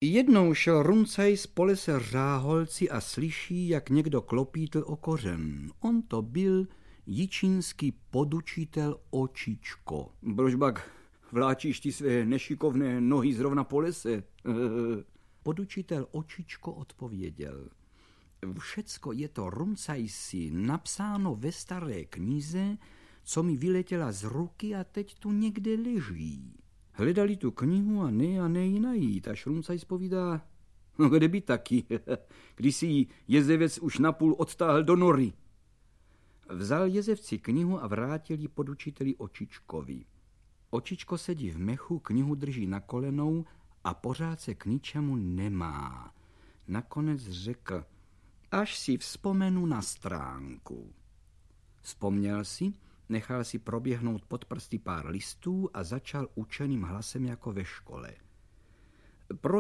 Jednou šel Runcajs po lese Řáholci a slyší, jak někdo klopítl o kořen. On to byl jičínský podučitel Očičko. Brožbak, vláčíš ti své nešikovné nohy zrovna po lese? Podučitel Očičko odpověděl. Všecko je to, Runcajsi, napsáno ve staré knize, co mi vyletěla z ruky a teď tu někde leží. Hledali tu knihu a ne ji najít, až Runcajs povídá, no kde by taky, když si ji jezevec už napůl odtáhl do nory. Vzal jezevci knihu a vrátil ji podučiteli Očičkovi. Očičko sedí v mechu, knihu drží na kolenou a pořád se k ničemu nemá. Nakonec řekl, až si vzpomenu na stránku. Vzpomněl si, nechal si proběhnout pod prsty pár listů a začal učeným hlasem jako ve škole.